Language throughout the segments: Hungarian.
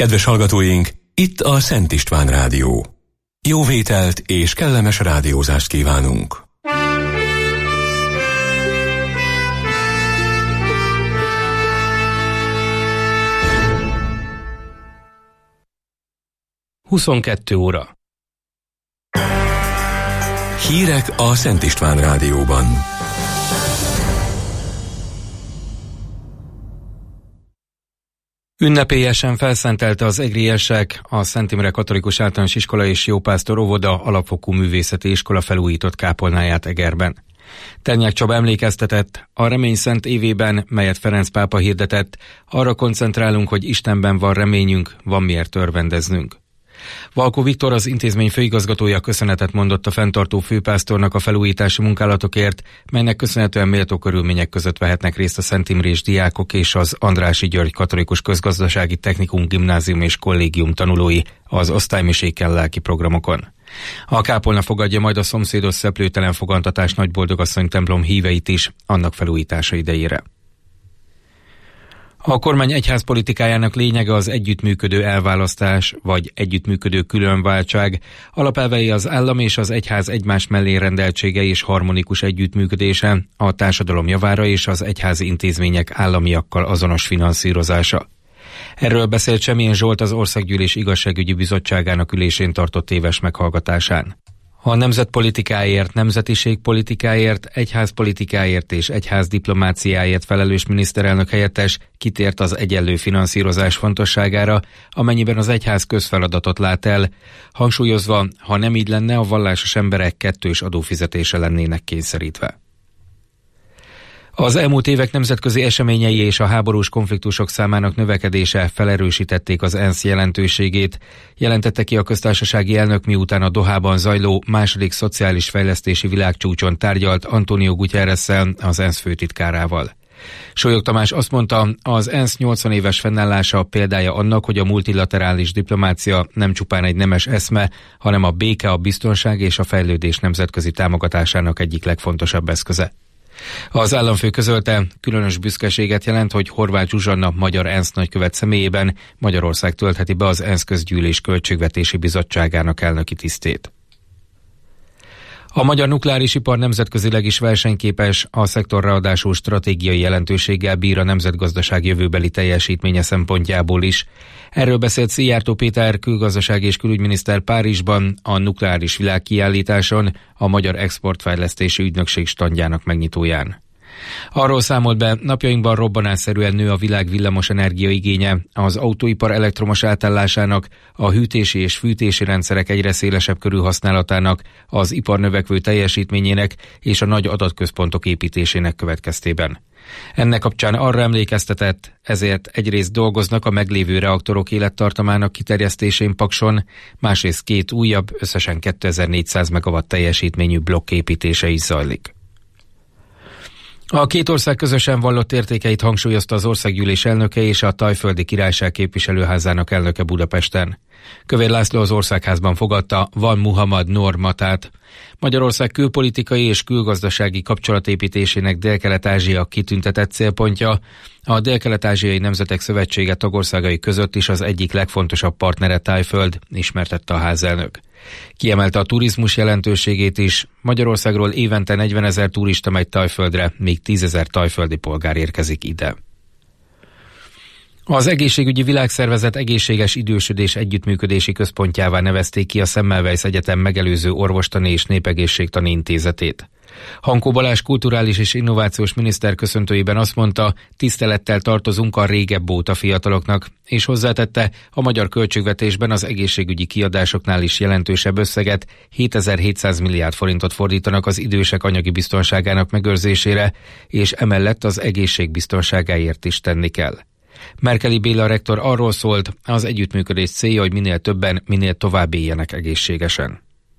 Kedves hallgatóink, itt a Szent István Rádió. Jó vételt és kellemes rádiózást kívánunk! óra. Hírek a Szent István Rádióban. Ünnepélyesen felszentelte az egriesek a Szent Imre Katolikus Általános Iskola és Jópásztor Óvoda alapfokú művészeti iskola felújított kápolnáját Egerben. Ternyák Csaba emlékeztetett, a remény szent évében, melyet Ferenc pápa hirdetett, arra koncentrálunk, hogy Istenben van reményünk, van miért örvendeznünk. Valkó Viktor, az intézmény főigazgatója köszönetet mondott a fenntartó főpásztornak a felújítási munkálatokért, melynek köszönhetően méltó körülmények között vehetnek részt a Szent Imrés diákok és az Andrássy György Katolikus Közgazdasági Technikum Gimnázium és Kollégium tanulói az osztálymisékkel lelki programokon. A kápolna fogadja majd a szomszédos Szeplőtelen Fogantatás Nagyboldogasszony templom híveit is annak felújítása idejére. A kormány egyházpolitikájának lényege az együttműködő elválasztás, vagy együttműködő különváltság, alapelvei az állam és az egyház egymás mellé rendeltsége és harmonikus együttműködése, a társadalom javára és az egyházi intézmények államiakkal azonos finanszírozása. Erről beszélt Semjén Zsolt az Országgyűlés Igazságügyi Bizottságának ülésén tartott éves meghallgatásán. A nemzetpolitikáért, nemzetiségpolitikáért, egyházpolitikáért és egyházdiplomáciáért felelős miniszterelnök helyettes kitért az egyenlő finanszírozás fontosságára, amennyiben az egyház közfeladatot lát el, hangsúlyozva, ha nem így lenne, a vallásos emberek kettős adófizetése lennének kényszerítve. Az elmúlt évek nemzetközi eseményei és a háborús konfliktusok számának növekedése felerősítették az ENSZ jelentőségét, jelentette ki a köztársasági elnök, miután a Dohában zajló második szociális fejlesztési világcsúcson tárgyalt Antonio Guterressel, az ENSZ főtitkárával. Sólyog Tamás azt mondta, az ENSZ 80 éves fennállása példája annak, hogy a multilaterális diplomácia nem csupán egy nemes eszme, hanem a béke, a biztonság és a fejlődés nemzetközi támogatásának egyik legfontosabb eszköze. Az államfő közölte, különös büszkeséget jelent, hogy Horváth Zsuzsanna magyar ENSZ nagykövet személyében Magyarország töltheti be az ENSZ Közgyűlés Költségvetési Bizottságának elnöki tisztét. A magyar nukleáris ipar nemzetközileg is versenyképes, a szektor ráadásul stratégiai jelentőséggel bír a nemzetgazdaság jövőbeli teljesítménye szempontjából is. Erről beszélt Szijjártó Péter külgazdasági és külügyminiszter Párizsban a nukleáris világkiállításon, a Magyar Exportfejlesztési Ügynökség standjának megnyitóján. Arról számolt be, napjainkban robbanásszerűen nő a világ villamos energiaigénye, az autóipar elektromos átállásának, a hűtési és fűtési rendszerek egyre szélesebb körű használatának, az ipar növekvő teljesítményének és a nagy adatközpontok építésének következtében. Ennek kapcsán arra emlékeztetett, ezért egyrészt dolgoznak a meglévő reaktorok élettartamának kiterjesztésén Pakson, másrészt 2 újabb, összesen 2400 megawatt teljesítményű blokk építése is zajlik. A két ország közösen vallott értékeit hangsúlyozta az Országgyűlés elnöke és a Thaiföldi Királyság képviselőházának elnöke Budapesten. Kövér László az Országházban fogadta Van Muhammad Noor Matát. Magyarország külpolitikai és külgazdasági kapcsolatépítésének Dél-Kelet-Ázsia kitüntetett célpontja, a Dél-Kelet-Ázsiai Nemzetek Szövetsége tagországai között is az egyik legfontosabb partnere Thaiföld, ismertette a házelnök. Kiemelte a turizmus jelentőségét is, Magyarországról évente 40 000 turista megy Thaiföldre, még 10 000 thaiföldi polgár érkezik ide. Az Egészségügyi Világszervezet egészséges idősödés együttműködési központjává nevezték ki a Semmelweis Egyetem megelőző orvostani és népegészségtani intézetét. Hankó Balázs kulturális és innovációs miniszter köszöntőjében azt mondta, tisztelettel tartozunk a régebb óta fiataloknak, és hozzátette, a magyar költségvetésben az egészségügyi kiadásoknál is jelentősebb összeget, 7700 milliárd forintot fordítanak az idősek anyagi biztonságának megőrzésére, és emellett az egészség biztonságáért is tenni kell. Merkeli Béla rektor arról szólt, az együttműködés célja, hogy minél többen, minél tovább éljenek egészségesen.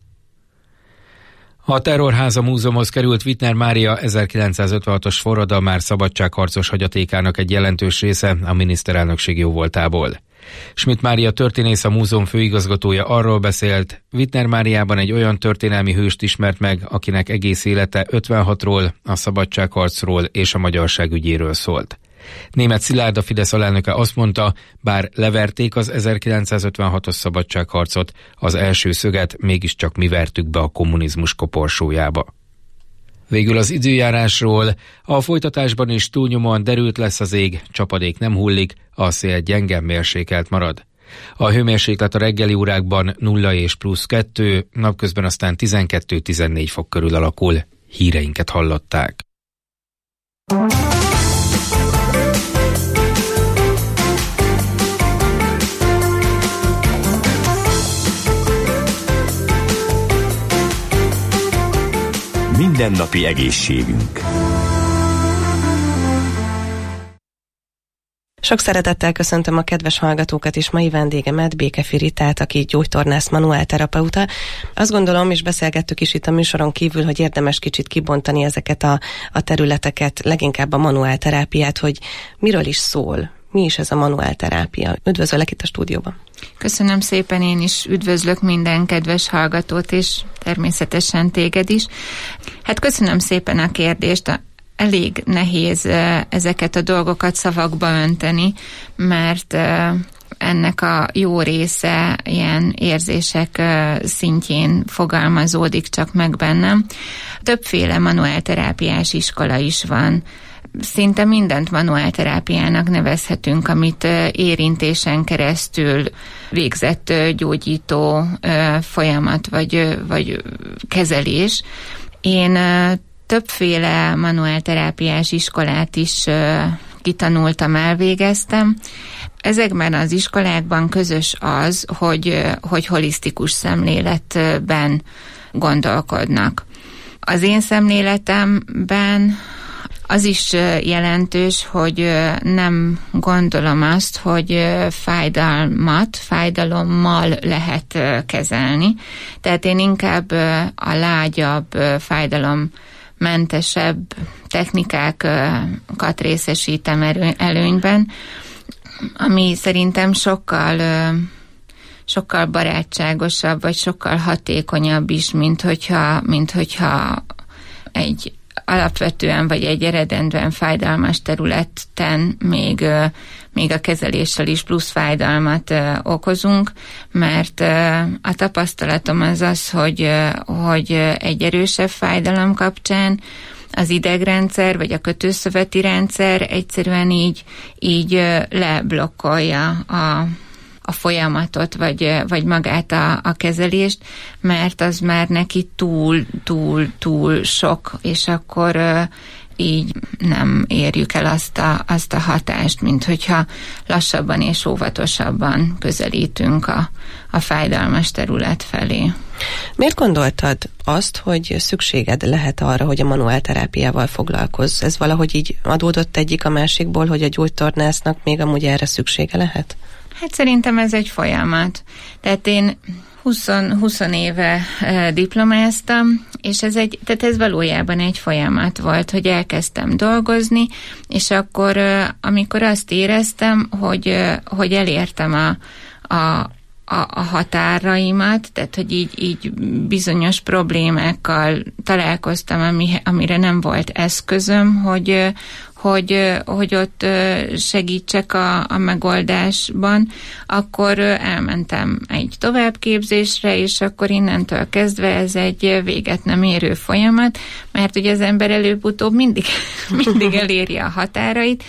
A Terrorháza Múzeumhoz került Wittner Mária 1956-os forradalmár szabadságharcos hagyatékának egy jelentős része a miniszterelnökség jóvoltából. Schmidt Mária történész, a múzeum főigazgatója arról beszélt, Wittner Máriában egy olyan történelmi hőst ismert meg, akinek egész élete 56-ról, a szabadságharcról és a magyarság ügyéről szólt. Németh Szilárd, a Fidesz alelnöke azt mondta, bár leverték az 1956-os szabadságharcot, az első szöget mégiscsak mi vertük be a kommunizmus koporsójába. Végül az időjárásról: a folytatásban is túlnyomóan derült lesz az ég, csapadék nem hullik, a szél gyenge mérsékelt marad. A hőmérséklet a reggeli órákban 0 és +2, napközben aztán 12-14 fok körül alakul. Híreinket hallották. Mindennapi egészségünk. Sok szeretettel köszöntöm a kedves hallgatókat, és mai vendégemet, Békefi Ritát, aki gyógytornász, manuálterapeuta. Azt gondolom, és beszélgettük is itt a műsoron kívül, hogy érdemes kicsit kibontani ezeket a területeket, leginkább a manuálterápiát, hogy miről is szól, mi is ez a manuálterápia. Üdvözöllek itt a stúdióban. Köszönöm szépen, én is üdvözlök minden kedves hallgatót, és természetesen téged is. Hát köszönöm szépen a kérdést. Elég nehéz ezeket a dolgokat szavakba önteni, mert ennek a jó része ilyen érzések szintjén fogalmazódik csak meg bennem. Többféle manuálterápiás iskola is van. Szinte mindent manuálterápiának nevezhetünk, amit érintésen keresztül végzett gyógyító folyamat vagy kezelés. Én többféle manuálterápiás iskolát is kitanultam, elvégeztem. Ezekben az iskolákban közös az, hogy holisztikus szemléletben gondolkodnak. Az én szemléletemben az is jelentős, hogy nem gondolom azt, hogy fájdalommal lehet kezelni. Tehát én inkább a lágyabb, fájdalommentesebb technikákat részesítem előnyben, ami szerintem sokkal barátságosabb, vagy sokkal hatékonyabb is, mint hogyha egy alapvetően vagy egy eredendően fájdalmas területen még a kezeléssel is plusz fájdalmat okozunk, mert a tapasztalatom az, hogy egy erősebb fájdalom kapcsán az idegrendszer vagy a kötőszöveti rendszer egyszerűen így leblokkolja a folyamatot, vagy magát a kezelést, mert az már neki túl sok, és akkor így nem érjük el azt a hatást, mint hogyha lassabban és óvatosabban közelítünk a fájdalmas terület felé. Miért gondoltad azt, hogy szükséged lehet arra, hogy a manuálterápiával foglalkozz? Ez valahogy így adódott egyik a másikból, hogy a gyógytornásznak még amúgy erre szüksége lehet? Hát szerintem ez egy folyamat. Tehát én 20 éve diplomáztam, és ez valójában egy folyamat volt, hogy elkezdtem dolgozni, és akkor, amikor azt éreztem, hogy elértem a határaimat, tehát hogy így bizonyos problémákkal találkoztam, amire nem volt eszközöm, hogy ott segítsek a megoldásban, akkor elmentem egy továbbképzésre, és akkor innentől kezdve ez egy véget nem érő folyamat, mert ugye az ember előbb-utóbb mindig eléri a határait,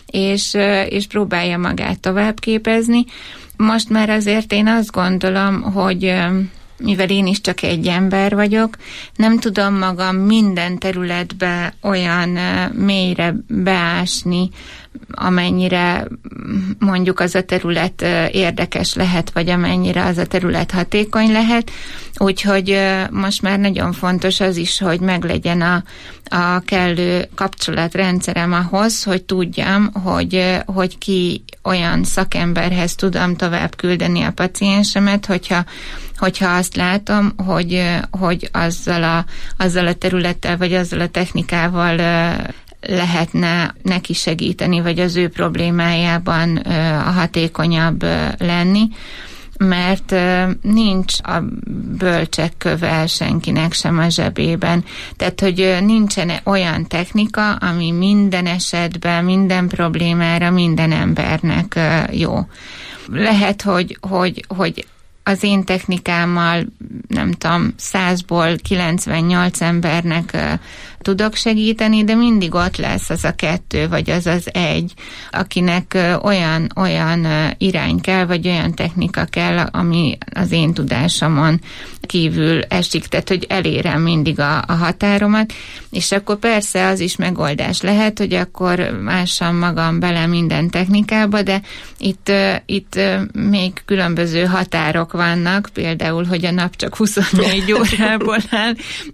és próbálja magát továbbképezni. Most már azért én azt gondolom, hogy mivel én is csak egy ember vagyok, nem tudom magam minden területbe olyan mélyre beásni, amennyire mondjuk az a terület érdekes lehet, vagy amennyire az a terület hatékony lehet. Úgyhogy most már nagyon fontos az is, hogy meglegyen a kellő kapcsolatrendszerem ahhoz, hogy tudjam, hogy ki olyan szakemberhez tudom tovább küldeni a paciensemet, hogyha azt látom, hogy azzal a területtel, vagy azzal a technikával lehetne neki segíteni, vagy az ő problémájában a hatékonyabb lenni. mert nincs a bölcsek köve senkinek sem a zsebében. Tehát, hogy nincsen olyan technika, ami minden esetben, minden problémára, minden embernek jó. Lehet, hogy az én technikámmal, nem tudom, 100-ból 98 embernek tudok segíteni, de mindig ott lesz az a 2, vagy az 1, akinek olyan irány kell, vagy olyan technika kell, ami az én tudásomon kívül esik, tehát hogy elérem mindig a határomat, és akkor persze az is megoldás lehet, hogy akkor mássam magam bele minden technikába, de itt még különböző határok vannak, például, hogy a nap csak 24 órából áll,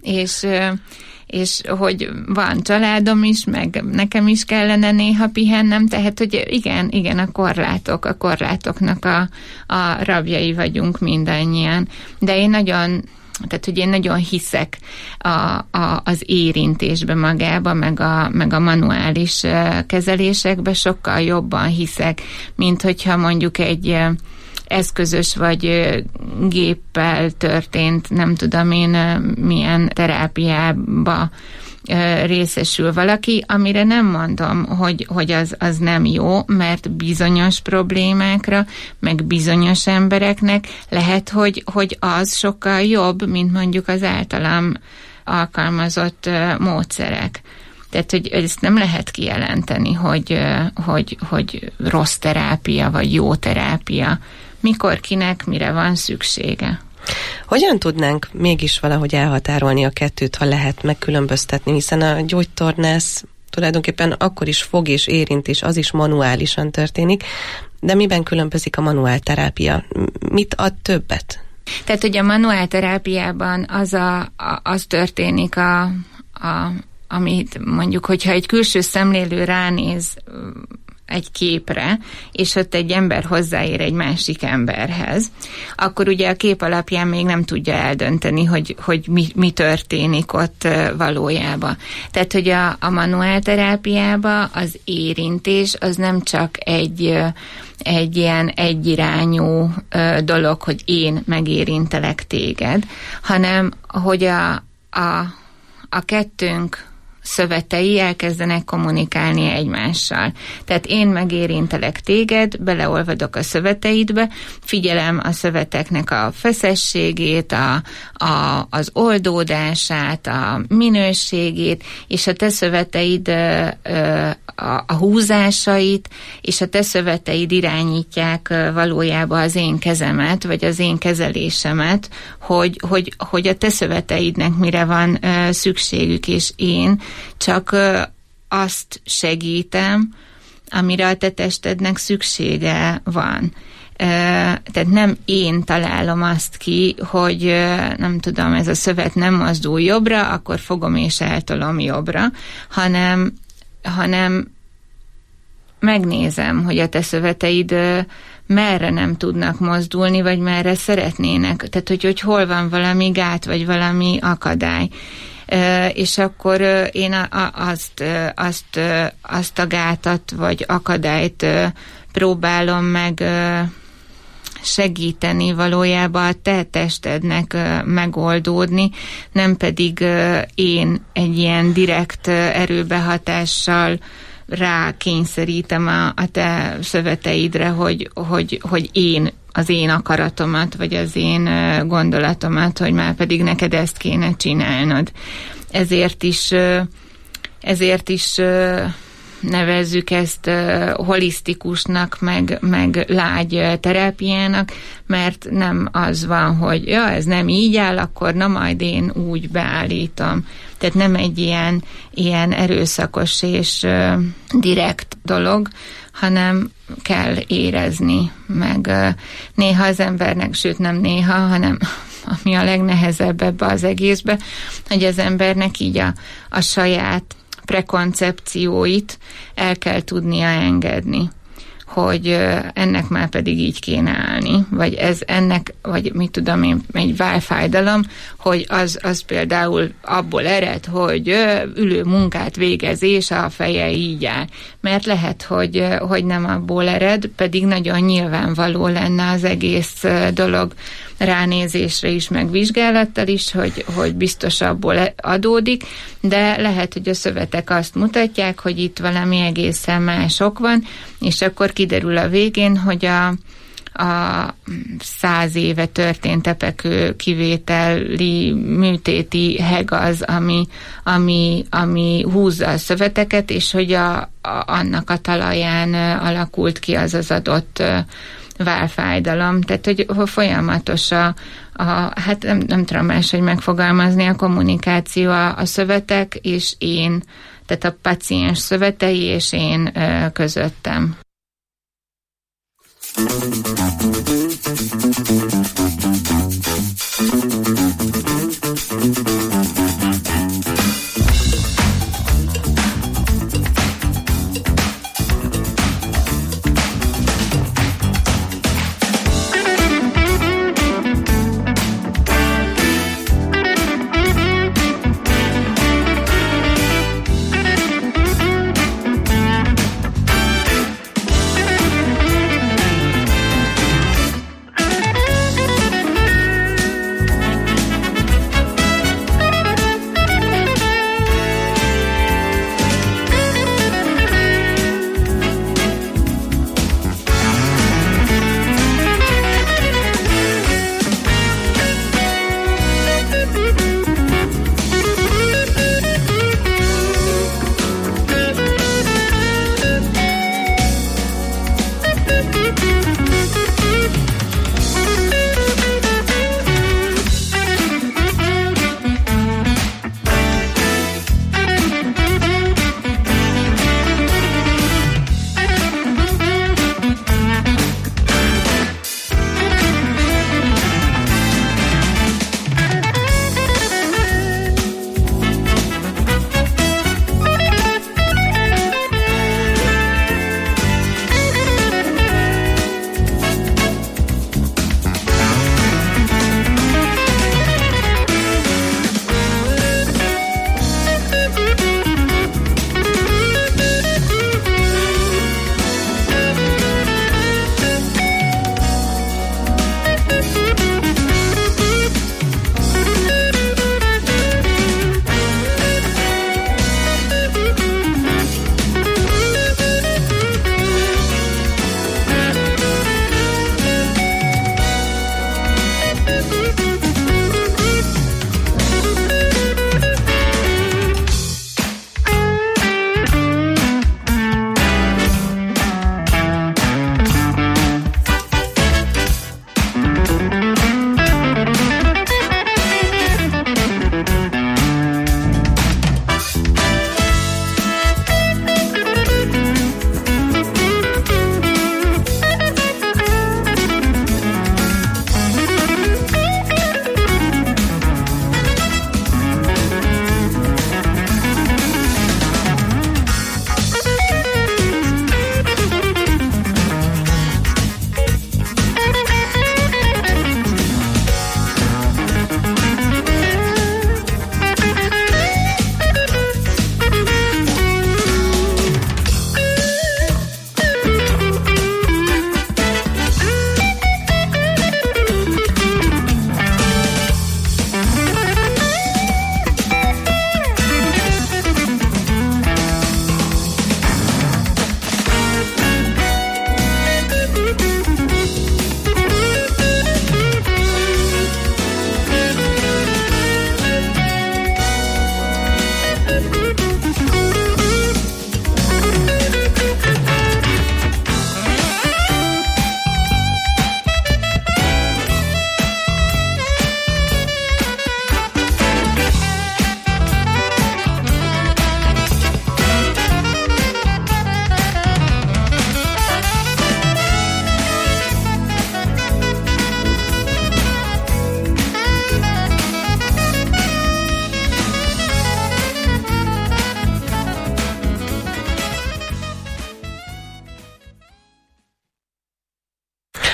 és hogy van családom is, meg nekem is kellene néha pihennem, tehát, hogy igen, a korlátoknak a rabjai vagyunk mindannyian. De én nagyon hiszek az érintésbe magába, meg a manuális kezelésekbe, sokkal jobban hiszek, mint hogyha mondjuk egy eszközös vagy géppel történt, nem tudom én milyen terápiába részesül valaki, amire nem mondom, hogy az nem jó, mert bizonyos problémákra, meg bizonyos embereknek lehet, hogy az sokkal jobb, mint mondjuk az általam alkalmazott módszerek. Tehát, hogy ezt nem lehet kijelenteni, hogy rossz terápia, vagy jó terápia. Mikor, kinek, mire van szüksége. Hogyan tudnánk mégis valahogy elhatárolni a kettőt, ha lehet megkülönböztetni, hiszen a gyógytornász tulajdonképpen akkor is fog és érint, és az is manuálisan történik, de miben különbözik a manuálterápia? Mit ad többet? Tehát, hogy a manuálterápiában az történik amit mondjuk, hogyha egy külső szemlélő ránéz egy képre, és ott egy ember hozzáér egy másik emberhez, akkor ugye a kép alapján még nem tudja eldönteni, hogy mi történik ott valójában. Tehát, hogy a manuálterápiában az érintés az nem csak egy ilyen egyirányú dolog, hogy én megérintelek téged, hanem hogy a kettőnk szövetei elkezdenek kommunikálni egymással. Tehát én megérintelek téged, beleolvadok a szöveteidbe, figyelem a szöveteknek a feszességét, az oldódását, a minőségét, és a te szöveteid a húzásait, és a te szöveteid irányítják valójában az én kezemet, vagy az én kezelésemet, hogy a te szöveteidnek mire van szükségük, és én csak azt segítem, amire a te testednek szüksége van. Tehát nem én találom azt ki, hogy nem tudom, ez a szövet nem mozdul jobbra, akkor fogom és eltolom jobbra, hanem megnézem, hogy a te szöveteid merre nem tudnak mozdulni, vagy merre szeretnének. Tehát, hogy hol van valami gát, vagy valami akadály. És akkor én azt a gátat, vagy akadályt próbálom meg segíteni valójában a te testednek megoldódni, nem pedig én egy ilyen direkt erőbehatással rákényszerítem a te szöveteidre, hogy én az én akaratomat, vagy az én gondolatomat, hogy már pedig neked ezt kéne csinálnod. Ezért is nevezzük ezt holisztikusnak, meg lágy terápiának, mert nem az van, hogy ez nem így áll, akkor na majd én úgy beállítom. Tehát nem egy ilyen erőszakos és direkt dolog, hanem kell érezni, meg néha az embernek, sőt nem néha, hanem ami a legnehezebb ebbe az egészbe, hogy az embernek így a saját prekoncepcióit el kell tudnia engedni. hogy ennek már pedig így kéne állni, vagy ez ennek, vagy mit tudom én, egy válfájdalom, hogy az például abból ered, hogy ülő munkát végez, és a feje így áll. Mert lehet, hogy nem abból ered, pedig nagyon nyilvánvaló lenne az egész dolog ránézésre is, meg vizsgálattal is, hogy biztos abból adódik, de lehet, hogy a szövetek azt mutatják, hogy itt valami egészen mások van, és akkor kiderül a végén, hogy a 100 éve történt epekő kivételi műtéti heg az, ami húzza a szöveteket, és hogy annak a talaján alakult ki az adott válfájdalom. Tehát, hogy folyamatos hát nem tudom máshogy megfogalmazni, a kommunikáció a szövetek és én, tehát a paciens szövetei és én közöttem.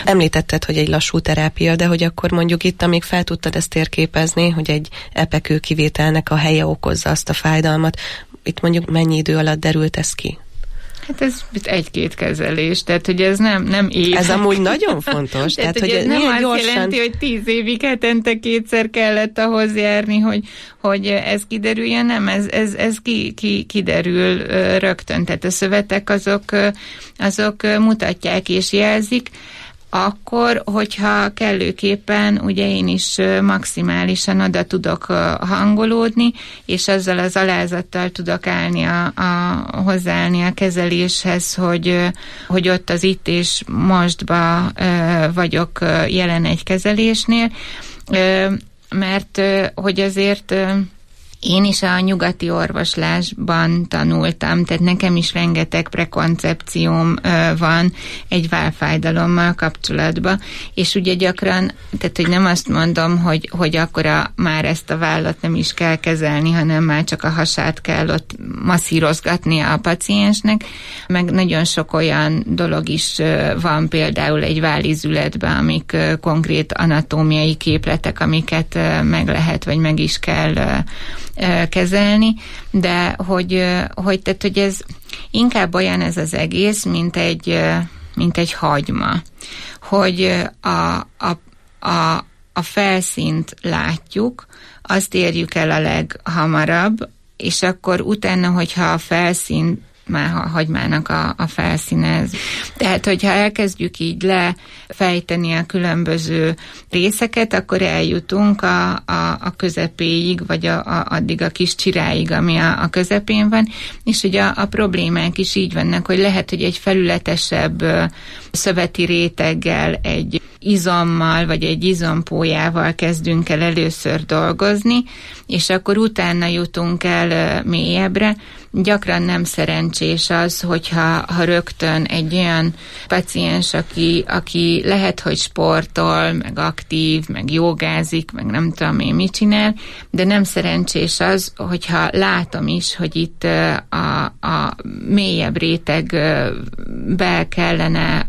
Említetted, hogy egy lassú terápia, de hogy akkor mondjuk itt, amíg fel tudtad ezt térképezni, hogy egy epekő kivételnek a helye okozza azt a fájdalmat, itt mondjuk mennyi idő alatt derült ez ki? Hát ez egy-két kezelés, tehát hogy ez nem évek. Ez amúgy nagyon fontos. tehát hogy ez nem azt jelenti, hogy 10 évig hetente 2-szer kellett ahhoz járni, hogy ez kiderüljön, nem, ez kiderül rögtön. Tehát a szövetek azok mutatják és jelzik, akkor, hogyha kellőképpen, ugye én is maximálisan oda tudok hangolódni, és azzal az alázattal tudok állni hozzáállni a kezeléshez, hogy ott az itt és mostba vagyok jelen egy kezelésnél, mert hogy azért én is a nyugati orvoslásban tanultam, tehát nekem is rengeteg prekoncepcióm van egy válfájdalommal kapcsolatban, és ugye gyakran, tehát hogy nem azt mondom, hogy akkor már ezt a vállat nem is kell kezelni, hanem már csak a hasát kell ott masszírozgatni a paciensnek, meg nagyon sok olyan dolog is van például egy vállizületben, amik konkrét anatómiai képletek, amiket meg lehet, vagy meg is kell kezelni, de hogy ez inkább olyan ez az egész, mint egy hagyma, hogy a felszínt látjuk, azt érjük el a leghamarabb, és akkor utána, hogyha a felszín már a hagymának a felszíne. Tehát, hogyha elkezdjük így lefejteni a különböző részeket, akkor eljutunk a közepéig, vagy addig a kis csiráig, ami a közepén van, és ugye a problémák is így vannak, hogy lehet, hogy egy felületesebb szöveti réteggel, egy izommal, vagy egy izompólyával kezdünk el először dolgozni, és akkor utána jutunk el mélyebbre. Gyakran nem szerencsés az, hogyha rögtön egy olyan paciens, aki lehet, hogy sportol, meg aktív, meg jogázik, meg nem tudom én mit csinál, de nem szerencsés az, hogyha látom is, hogy itt a mélyebb rétegbe kellene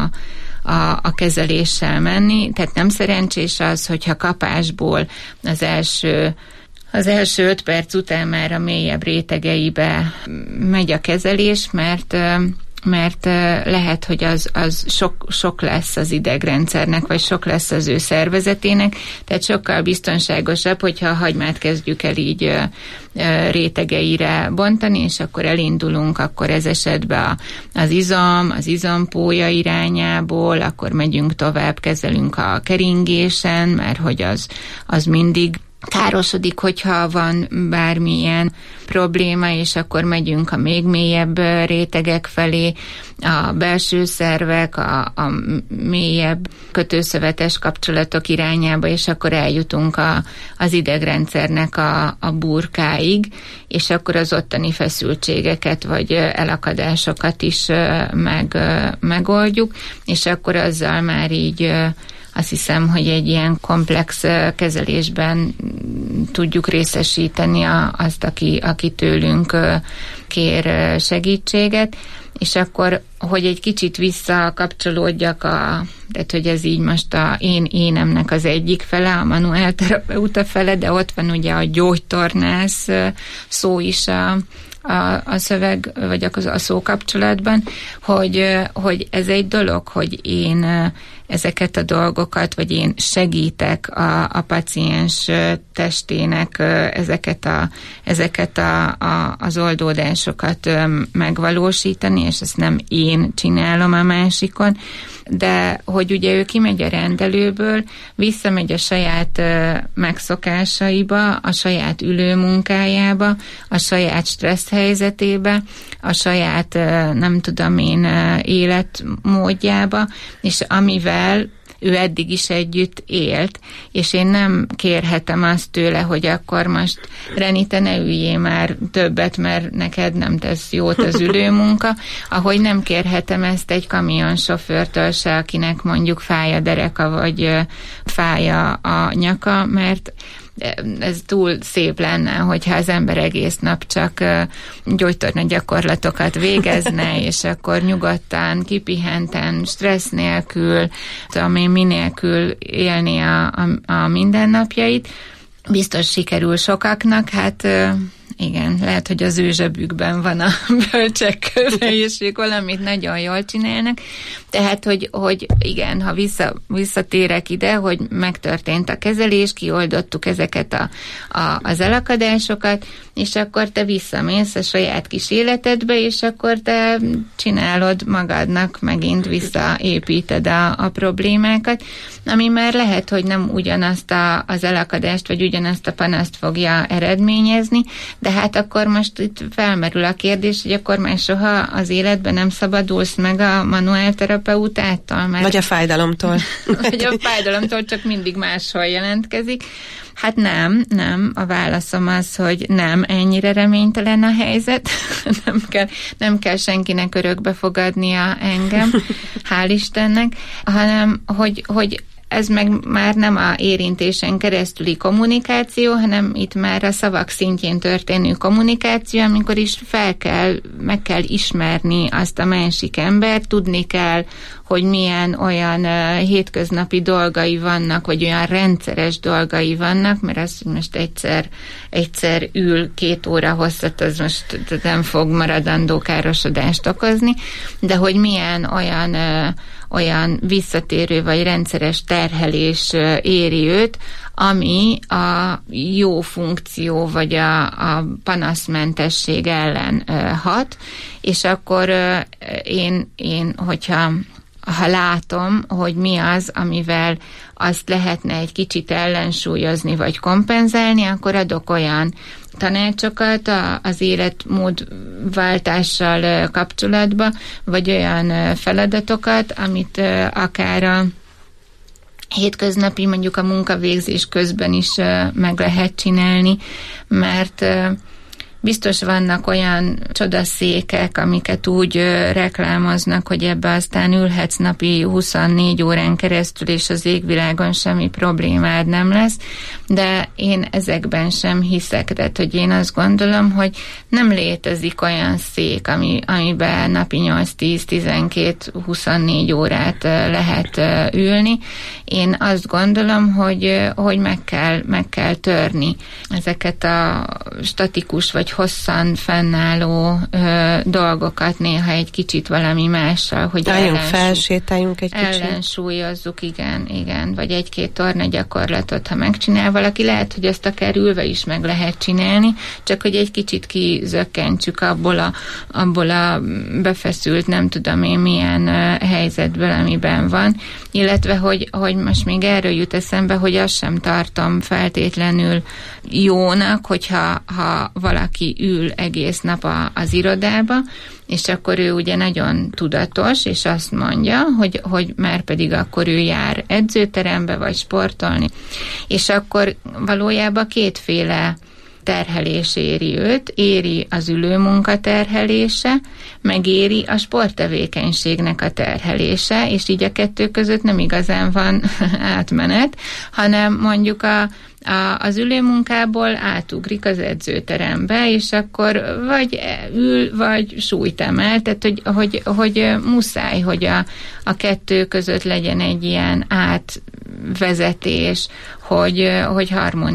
a kezeléssel menni, tehát nem szerencsés az, hogyha kapásból az első 5 perc után már a mélyebb rétegeibe megy a kezelés, mert lehet, hogy az sok lesz az idegrendszernek, vagy sok lesz az ő szervezetének, tehát sokkal biztonságosabb, hogyha a hagymát kezdjük el így rétegeire bontani, és akkor elindulunk, akkor ez esetben az izompólya irányából, akkor megyünk tovább, kezelünk a keringésen, mert hogy az mindig károsodik, hogyha van bármilyen probléma, és akkor megyünk a még mélyebb rétegek felé, a belső szervek, a mélyebb kötőszövetes kapcsolatok irányába, és akkor eljutunk az idegrendszernek a burkáig, és akkor az ottani feszültségeket, vagy elakadásokat is megoldjuk, és akkor azzal már így azt hiszem, hogy egy ilyen komplex kezelésben tudjuk részesíteni azt, aki tőlünk kér segítséget, és akkor, hogy egy kicsit visszakapcsolódjak, tehát hogy ez így most én énemnek az egyik fele, a manuálterapeuta fele, de ott van ugye a gyógytornász szó is a szöveg, vagy a szó kapcsolatban, hogy ez egy dolog, hogy én ezeket a dolgokat, vagy én segítek a paciens testének ezeket az oldódásokat megvalósítani, és ezt nem én csinálom a másikon, de hogy ugye ő kimegy a rendelőből, visszamegy a saját megszokásaiba, a saját ülőmunkájába, a saját stressz helyzetébe, a saját nem tudom én életmódjába, és amivel ő eddig is együtt élt, és én nem kérhetem azt tőle, hogy akkor most Reni, te ne üljél már többet, mert neked nem tesz jót az ülőmunka, ahogy nem kérhetem ezt egy kamionsofőrtől se, akinek mondjuk fáj a dereka, vagy fáj a nyaka, ez túl szép lenne, hogyha az ember egész nap csak gyógytorna gyakorlatokat végezne, és akkor nyugodtan, kipihenten, stressz nélkül, minélkül élni a mindennapjait. Biztos sikerül sokaknak, hát igen, lehet, hogy az ő zsebükben van a bölcsek köve, és ők valamit nagyon jól csinálnak. Tehát, hogy igen, ha visszatérek ide, hogy megtörtént a kezelés, kioldottuk ezeket az elakadásokat, és akkor te visszamész a saját kis életedbe, és akkor te csinálod magadnak, megint visszaépíted a problémákat, ami már lehet, hogy nem ugyanazt az elakadást, vagy ugyanazt a panaszt fogja eredményezni, de hát akkor most itt felmerül a kérdés, hogy akkor már soha az életben nem szabadulsz meg a manuálterapeutától. Vagy a fájdalomtól. Vagy a fájdalomtól, csak mindig máshol jelentkezik. Hát nem. A válaszom az, hogy nem ennyire reménytelen a helyzet. Nem kell senkinek örökbe fogadnia engem, hál' Istennek, hanem hogy ez meg már nem a érintésen keresztüli kommunikáció, hanem itt már a szavak szintjén történő kommunikáció, amikor is meg kell ismerni azt a másik embert, tudni kell, hogy milyen olyan hétköznapi dolgai vannak, vagy olyan rendszeres dolgai vannak, mert az, hogy most egyszer ül 2 óra hosszat, az most nem fog maradandó károsodást okozni, de hogy milyen olyan visszatérő vagy rendszeres terhelés éri őt, ami a jó funkció vagy a panaszmentesség ellen hat, és akkor én hogyha látom, hogy mi az, amivel azt lehetne egy kicsit ellensúlyozni vagy kompenzálni, akkor adok olyan tanácsokat az életmódváltással kapcsolatban, vagy olyan feladatokat, amit akár a hétköznapi, mondjuk a munkavégzés közben is meg lehet csinálni, mert biztos vannak olyan csodaszékek, amiket úgy reklámoznak, hogy ebbe aztán ülhetsz napi 24 órán keresztül, és az égvilágon semmi problémád nem lesz, de én ezekben sem hiszek, tehát hogy én azt gondolom, hogy nem létezik olyan szék, amiben napi 8-10-12-24 órát lehet ülni. Én azt gondolom, hogy meg kell törni ezeket a statikus vagy hosszan fennálló dolgokat néha egy kicsit valami mással, hogy felsétáljunk egy kicsit. Ellensúlyozzuk, igen. Vagy 1-2 torna gyakorlatot, ha megcsinál valaki, lehet, hogy ezt akár ülve is meg lehet csinálni, csak hogy egy kicsit kizökkentsük abból a befeszült, nem tudom én milyen helyzetből, amiben van, illetve, hogy most még erről jut eszembe, hogy azt sem tartom feltétlenül jónak, hogyha valaki ül egész nap az irodába, és akkor ő ugye nagyon tudatos, és azt mondja, hogy már pedig akkor ő jár edzőterembe, vagy sportolni. És akkor valójában 2 terhelés éri őt, éri az ülőmunka terhelése, meg éri a sporttevékenységnek a terhelése, és így a 2 között nem igazán van átmenet, hanem mondjuk az ülőmunkából átugrik az edzőterembe, és akkor vagy ül, vagy súlyt emel, tehát hogy muszáj, hogy a 2 között legyen egy ilyen átvezetés, hogy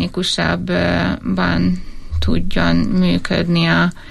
harmonikusabban tudjon működni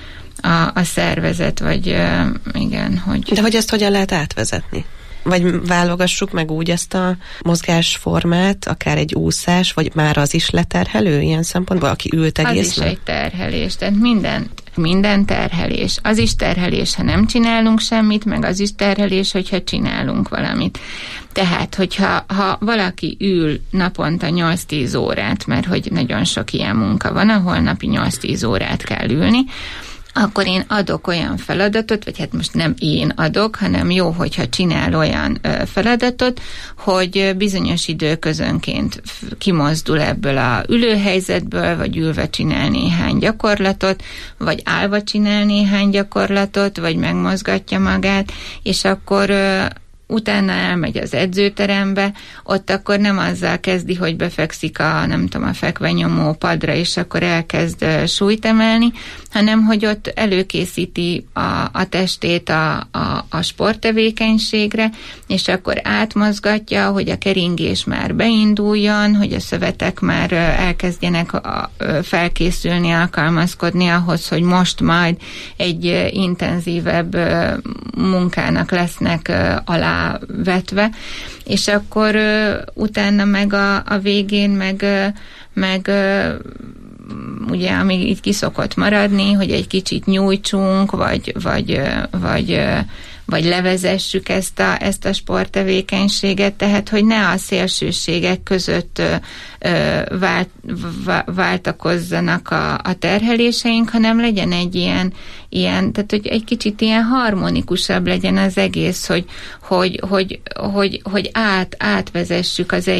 a szervezet, vagy igen, hogy... De hogy ezt hogyan lehet átvezetni? Vagy válogassuk meg úgy ezt a mozgásformát, akár egy úszás, vagy már az is leterhelő ilyen szempontból, aki ült egész? Az is egy terhelés, tehát minden terhelés. Az is terhelés, ha nem csinálunk semmit, meg az is terhelés, hogyha csinálunk valamit. Tehát, hogyha valaki ül naponta 8-10 órát, mert hogy nagyon sok ilyen munka van, ahol napi 8-10 órát kell ülni, akkor én adok olyan feladatot, vagy hát most nem én adok, hanem jó, hogyha csinál olyan feladatot, hogy bizonyos időközönként kimozdul ebből a ülőhelyzetből, vagy ülve csinál néhány gyakorlatot, vagy állva csinál néhány gyakorlatot, vagy megmozgatja magát, és akkor utána elmegy az edzőterembe, ott akkor nem azzal kezdi, hogy befekszik a fekvenyomó padra, és akkor elkezd súlyt emelni, hanem hogy ott előkészíti a testét a sporttevékenységre, és akkor átmozgatja, hogy a keringés már beinduljon, hogy a szövetek már elkezdjenek felkészülni, alkalmazkodni ahhoz, hogy most majd egy intenzívebb munkának lesznek alávetve, és akkor utána meg a végén meg ugye, ami itt kiszokott maradni, hogy egy kicsit nyújtsunk, vagy levezessük ezt a sporttevékenységet, tehát hogy ne a szélsőségek között váltakozzanak a terheléseink, hanem legyen egy ilyen, tehát hogy egy kicsit ilyen harmonikusabb legyen az egész, hogy átvezessük az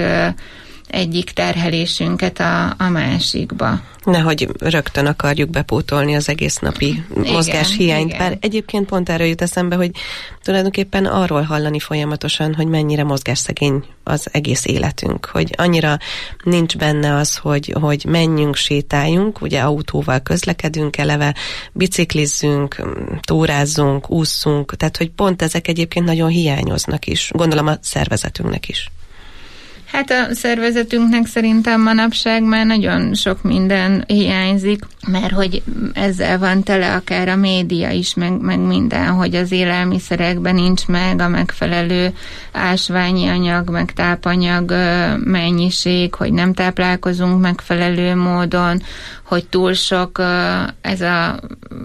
egyik terhelésünket a másikba. Nehogy rögtön akarjuk bepótolni az egész napi mozgáshiányt. Igen. Bár egyébként pont erről jut eszembe, hogy tulajdonképpen arról hallani folyamatosan, hogy mennyire mozgásszegény az egész életünk, hogy annyira nincs benne az, hogy menjünk, sétáljunk, ugye autóval közlekedünk eleve, biciklizzünk, túrázzunk, ússzunk, tehát hogy pont ezek egyébként nagyon hiányoznak is, gondolom a szervezetünknek is. Hát a szervezetünknek szerintem manapság már nagyon sok minden hiányzik, mert hogy ezzel van tele akár a média is, meg minden, hogy az élelmiszerekben nincs meg a megfelelő ásványi anyag, meg tápanyag mennyiség, hogy nem táplálkozunk megfelelő módon, hogy túl sok ez a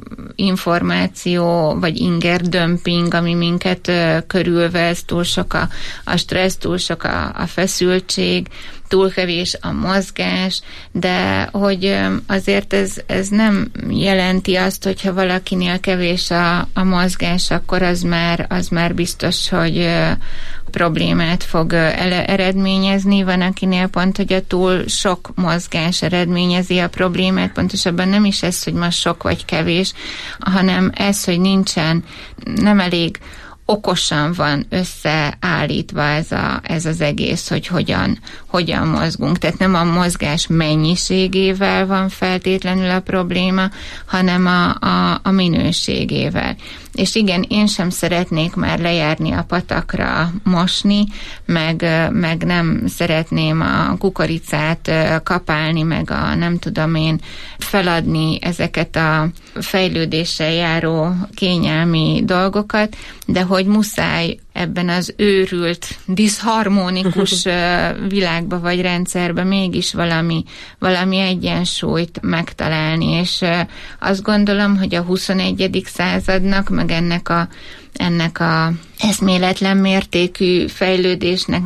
információ, vagy ingerdömping, ami minket körülvesz, túl sok a stressz, túl sok a feszültség, túl kevés a mozgás, de hogy azért ez nem jelenti azt, hogyha valakinél kevés a mozgás, akkor az már biztos, hogy problémát fog eredményezni. Van akinél pont, hogy a túl sok mozgás eredményezi a problémát, pontosabban nem is ez, hogy most sok vagy kevés, hanem ez, hogy nem elég okosan van összeállítva ez az egész, hogy hogyan mozgunk. Tehát nem a mozgás mennyiségével van feltétlenül a probléma, hanem a minőségével. És igen, én sem szeretnék már lejárni a patakra mosni, meg nem szeretném a kukoricát kapálni, meg nem tudom én feladni ezeket a fejlődéssel járó kényelmi dolgokat, de hogy muszáj ebben az őrült, diszharmonikus világba vagy rendszerbe mégis valami egyensúlyt megtalálni, és azt gondolom, hogy a 21. századnak, meg ennek a eszméletlen mértékű fejlődésnek,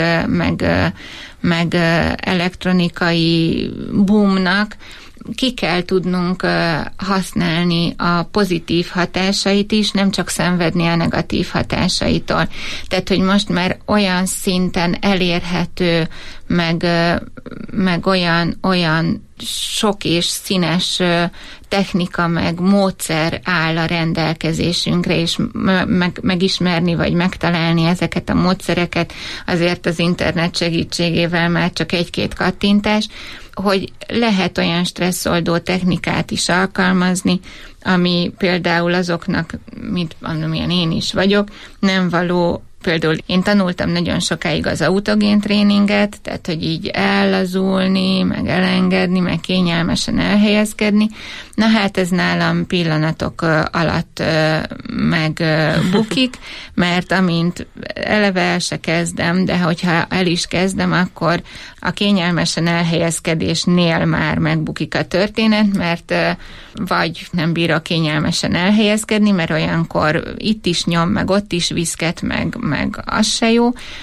meg elektronikai boomnak ki kell tudnunk használni a pozitív hatásait is, nem csak szenvedni a negatív hatásaitól. Tehát, hogy most már olyan szinten elérhető, meg olyan sok és színes technika, meg módszer áll a rendelkezésünkre, és megismerni, vagy megtalálni ezeket a módszereket azért az internet segítségével már csak egy-két kattintás, hogy lehet olyan stresszoldó technikát is alkalmazni, ami például azoknak, mint amilyen én is vagyok, nem való. Például én tanultam nagyon sokáig az autogén tréninget, tehát hogy így ellazulni, meg elengedni, meg kényelmesen elhelyezkedni. Na hát ez nálam pillanatok alatt megbukik, mert amint eleve el se kezdem, de hogyha el is kezdem, akkor a kényelmesen elhelyezkedésnél már megbukik a történet, mert vagy nem bírok kényelmesen elhelyezkedni, mert olyankor itt is nyom, meg ott is viszket, meg az se jó,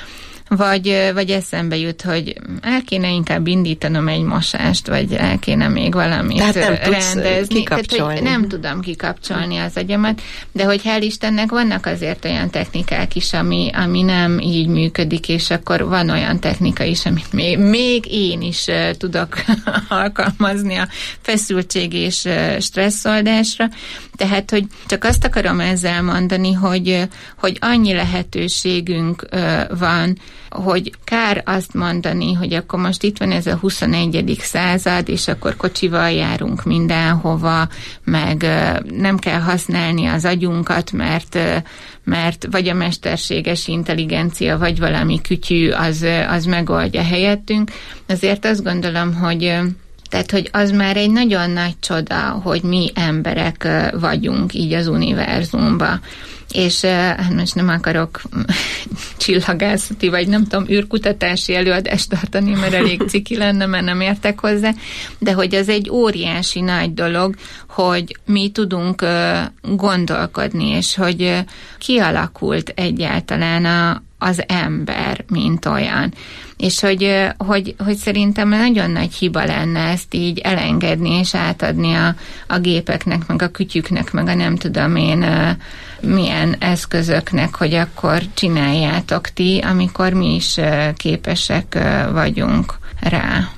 vagy eszembe jut, hogy el kéne inkább indítanom egy mosást, vagy el kéne még valamit rendezni. Tehát, nem tudom kikapcsolni az agyamat, de hogy hál' Istennek vannak azért olyan technikák is, ami nem így működik, és akkor van olyan technika is, amit még én is tudok alkalmazni a feszültség és stresszoldásra. Tehát, hogy csak azt akarom ezzel mondani, hogy annyi lehetőségünk van, hogy kár azt mondani, hogy akkor most itt van ez a 21. század, és akkor kocsival járunk mindenhova, meg nem kell használni az agyunkat, mert vagy a mesterséges intelligencia, vagy valami kütyű az megoldja helyettünk. Azért azt gondolom, hogy az már egy nagyon nagy csoda, hogy mi emberek vagyunk így az univerzumban. És most nem akarok csillagászati, vagy nem tudom, űrkutatási előadást tartani, mert elég ciki lenne, mert nem értek hozzá, de hogy az egy óriási nagy dolog, hogy mi tudunk gondolkodni, és hogy kialakult egyáltalán az ember, mint olyan. És hogy szerintem nagyon nagy hiba lenne ezt így elengedni, és átadni a gépeknek, meg a kütyüknek, meg a nem tudom én milyen eszközöknek, hogy akkor csináljátok ti, amikor mi is képesek vagyunk rá.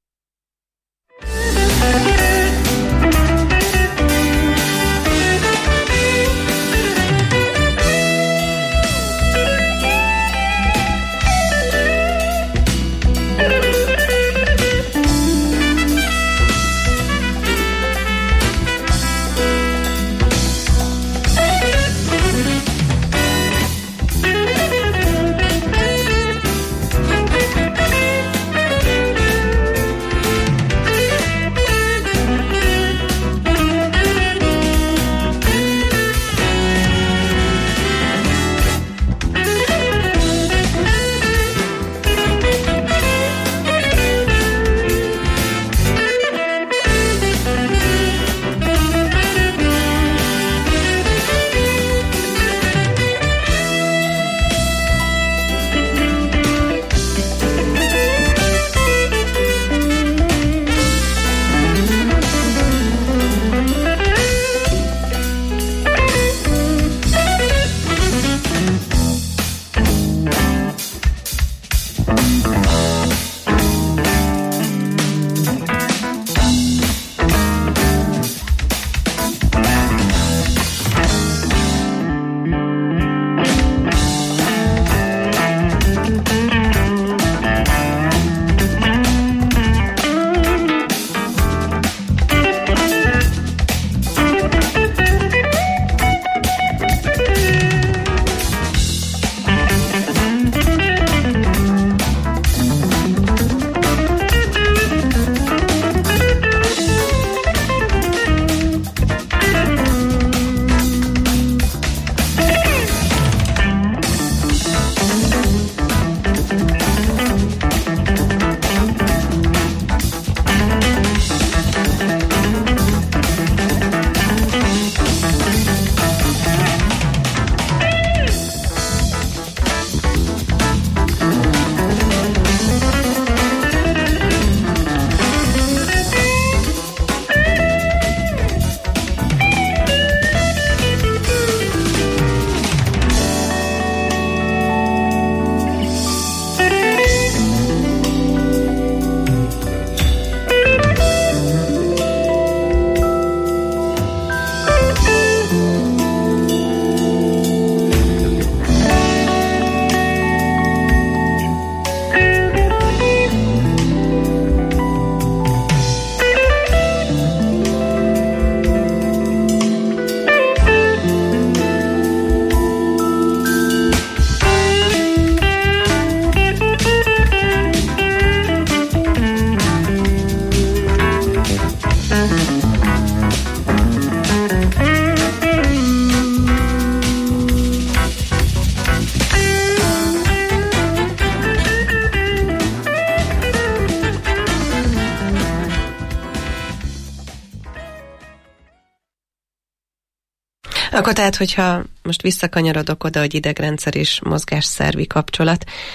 Akkor tehát, hogyha most visszakanyarodok oda, hogy idegrendszer és mozgásszervi kapcsolat,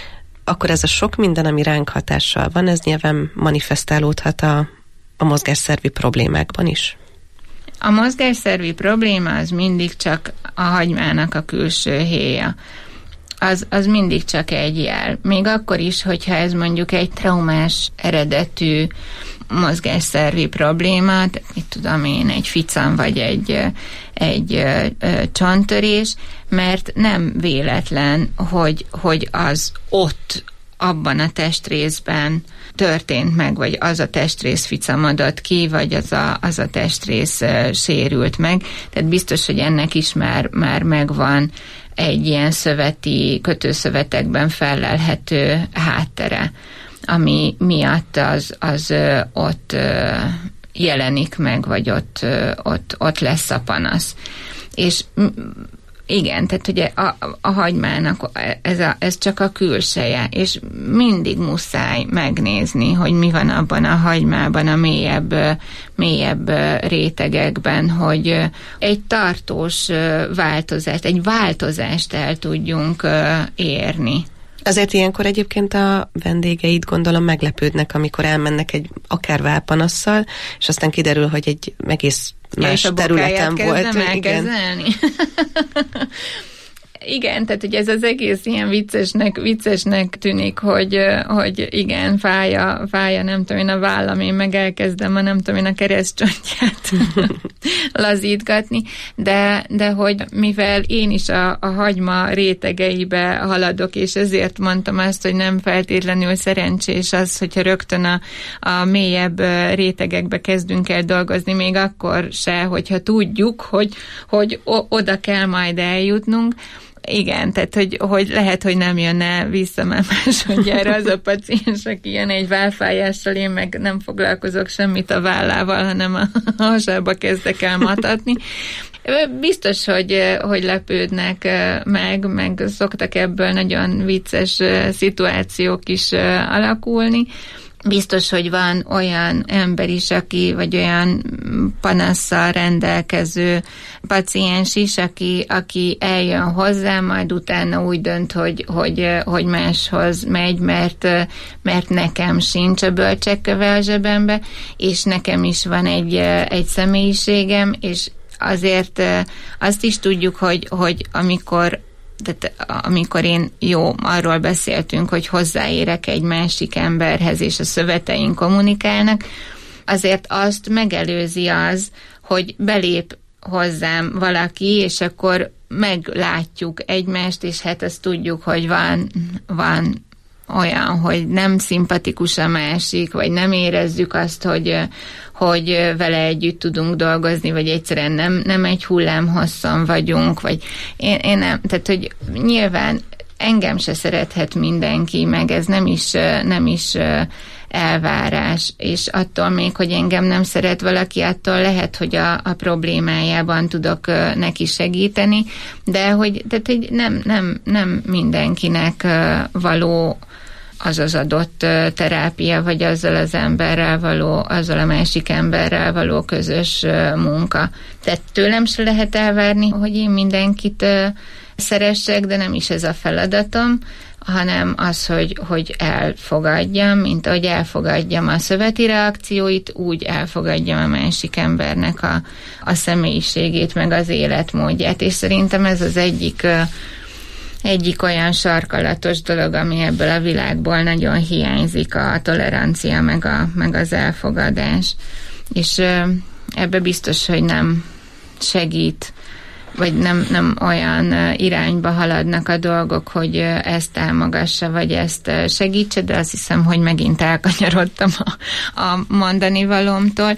akkor ez a sok minden, ami ránk hatással van, ez nyilván manifestálódhat a mozgásszervi problémákban is. A mozgásszervi probléma az mindig csak a hagymának a külső héja. Az mindig csak egy jel. Még akkor is, hogyha ez mondjuk egy traumás eredetű mozgásszervi probléma, mit tudom én, egy ficam vagy egy csonttörés, mert nem véletlen, hogy az ott abban a testrészben történt meg, vagy az a testrész ficamodott ki, vagy az a testrész sérült meg. Tehát biztos, hogy ennek is már megvan egy ilyen szöveti, kötőszövetekben fellelhető háttere, ami miatt az ott jelenik meg, vagy ott lesz a panasz. És igen, tehát ugye a hagymának ez csak a külseje, és mindig muszáj megnézni, hogy mi van abban a hagymában, a mélyebb rétegekben, hogy egy tartós változást, egy változást el tudjunk érni. Azért ilyenkor egyébként a vendégeid gondolom meglepődnek, amikor elmennek egy akár válpanasszal, és aztán kiderül, hogy egy egész más területen volt. Igen. Igen, tehát ugye ez az egész ilyen viccesnek tűnik, hogy igen, fája, nem tudom én a vállam, én meg elkezdem a nem tudom én a keresztcsontját lazítgatni, de hogy mivel én is a hagyma rétegeibe haladok, és ezért mondtam azt, hogy nem feltétlenül szerencsés az, hogyha rögtön a mélyebb rétegekbe kezdünk el dolgozni, még akkor se, hogyha tudjuk, hogy oda kell majd eljutnunk. Igen, tehát hogy lehet, hogy nem jönne vissza már másodjára az a paciens, aki jön egy válfájással, én meg nem foglalkozok semmit a vállával, hanem a hasába kezdek el matatni. Biztos, hogy lepődnek meg szoktak ebből nagyon vicces szituációk is alakulni. Biztos, hogy van olyan ember is, vagy olyan panasszal rendelkező paciens is, aki eljön hozzá, majd utána úgy dönt, hogy máshoz megy, mert nekem sincs a bölcsekköve a zsebembe, és nekem is van egy személyiségem, és azért azt is tudjuk, hogy amikor arról beszéltünk, hogy hozzáérek egy másik emberhez, és a szöveteink kommunikálnak, azért azt megelőzi az, hogy belép hozzám valaki, és akkor meglátjuk egymást, és hát azt tudjuk, hogy van olyan, hogy nem szimpatikus a másik, vagy nem érezzük azt, hogy vele együtt tudunk dolgozni, vagy egyszerűen nem egy hullámhosszon vagyunk, vagy én nem, tehát hogy nyilván engem se szerethet mindenki, meg ez nem is elvárás, és attól még, hogy engem nem szeret valaki, attól lehet, hogy a problémájában tudok neki segíteni, de hogy nem mindenkinek való az adott terápia, vagy azzal az emberrel való, azzal a másik emberrel való közös munka. Tehát tőlem se lehet elvárni, hogy én mindenkit szeressek, de nem is ez a feladatom, hanem az, hogy elfogadjam, mint ahogy elfogadjam a szöveti reakcióit, úgy elfogadjam a másik embernek a személyiségét, meg az életmódját. És szerintem ez az egyik olyan sarkalatos dolog, ami ebből a világból nagyon hiányzik, a tolerancia, meg az elfogadás. És ebbe biztos, hogy nem segít, vagy nem olyan irányba haladnak a dolgok, hogy ezt támogassa, vagy ezt segítse, de azt hiszem, hogy megint elkanyarodtam a mondani valómtól.